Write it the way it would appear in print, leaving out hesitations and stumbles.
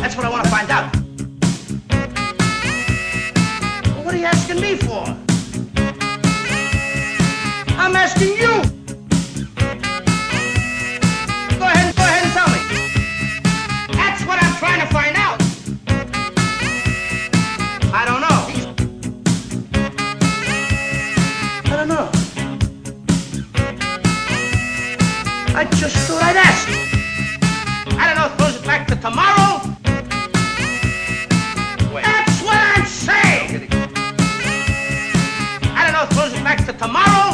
That's what I want to find out. Well, what are you asking me for? I'm asking you. Go ahead and tell me. That's what I'm trying to find out. I don't know. I don't know. I just thought I'd ask. I don't know, throws it back to tomorrow? Wait. That's what I'm saying! I don't know, throws it back to tomorrow?